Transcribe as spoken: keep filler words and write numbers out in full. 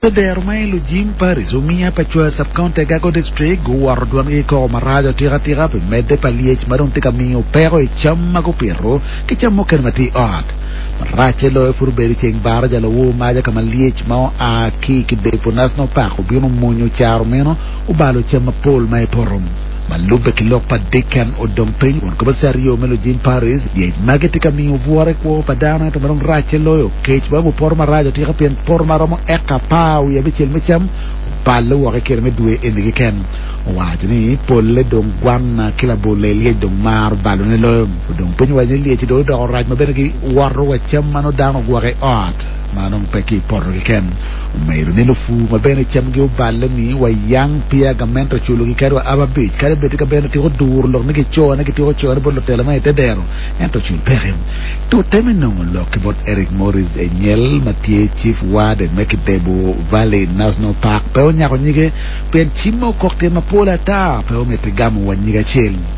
der mai lu jim Paris o mia pachua subcounty gago district go wardwan e ko marajo tira tira pe mede paliech maron tika mio pero e chamma go perro che chammo kermati ot marache lo fur beri cheng bar jalo wo maja kama liech mao a ki ki de ponas no pa ko bino monyo charo meno o balo chamma pol mai porom malube kilok pa dekan o dompeng on komisario melo jim Paris ye mageti kami vuare ko padana to marong rache loyo kech ba mo porma rajo ti kapien porma romo eka pau ya bichel mecham ballo wa ke me duwe enigi ken wajini polle dong gwan kila bolle le dong mar ballo ne lo dong pun wa ne le ti do do raj ma benegi warro wa cham mano dano gware ot manong peki porro ken meru ne lo fu ma bene cham gi balle ni wa yang pia gamento chulo gi karo ababi kare beti ka bene ti dur lo ne ke chona ke ti o chona bo lo tele mai te dero ento chul pere to teme no lo ke bot Eric Morris e nyel matie chief wade make debo Valley National Park pe o nya ko nyige pen chimo kokte ma pola ta pe o mete gamu wa nyiga chel